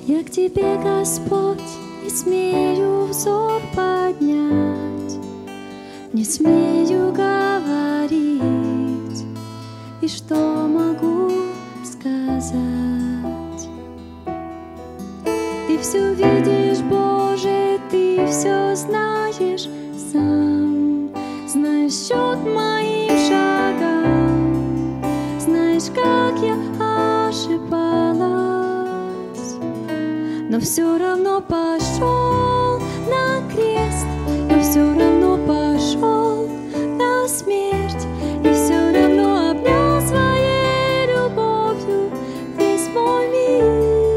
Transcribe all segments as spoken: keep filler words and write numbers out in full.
Я к Тебе, Господь, не смею взор поднять, не смею говорить, и что могу сказать? Ты все видишь, Боже, Ты все знаешь сам, знаешь счет моим шагам, знаешь, как я ошибалась, но все равно пошел на крест, но все равно пошел на смерть, и все равно обнял своей любовью весь мой мир.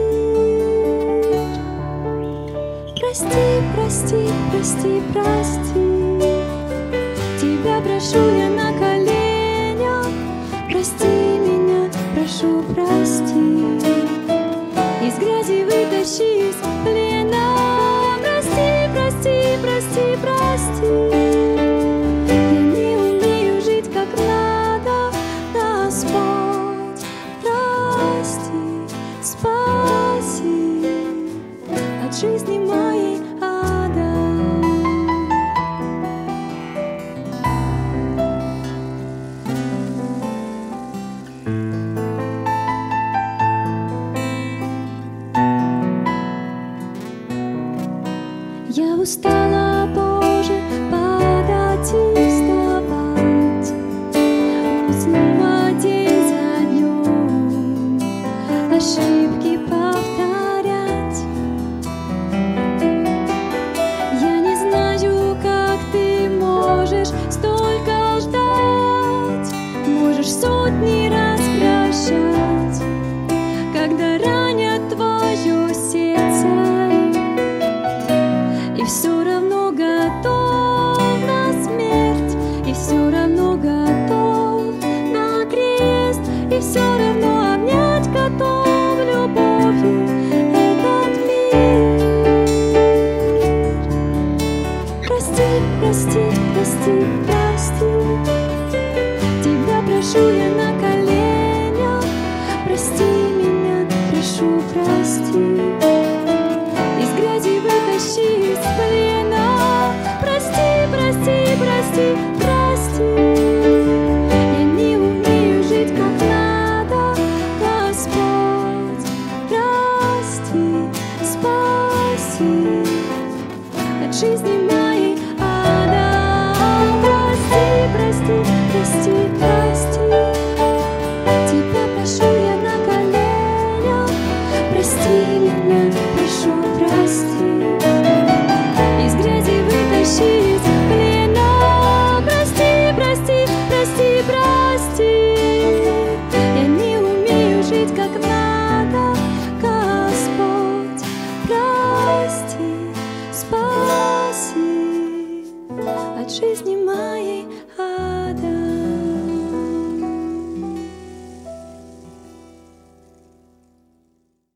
Прости, прости, прости, прости, Тебя прошу я на коленях, прости меня, прошу, прости, из грязи вытащи из плена. Прости, прости, прости, прости, я не умею жить как надо, Господь, прости, спаси от жизни моей ада. Я устала, Боже, падать и вставать, снова день за днем ошибки повторять. Я не знаю, как Ты можешь столько ждать, можешь сотни раз прощать, когда ранят Твое сердце, и все равно готов на смерть, и все равно готов на крест, и все равно обнять готов любовью этот мир. Прости, прости, прости, прости, Тебя прошу я на коленях, прости меня, прошу, прости, из грязи вытащи из плена. Прости, прости, прости, прости, я не умею жить как надо, Господь, прости, спаси от жизни моей ада. Прости, прости, прости, прости, Тебя прошу я на коленях, прости меня, прошу, прости, из грязи вытащи из плена. Прости, прости, прости, прости, я не умею жить как надо, Господь, прости, спаси от жизни моей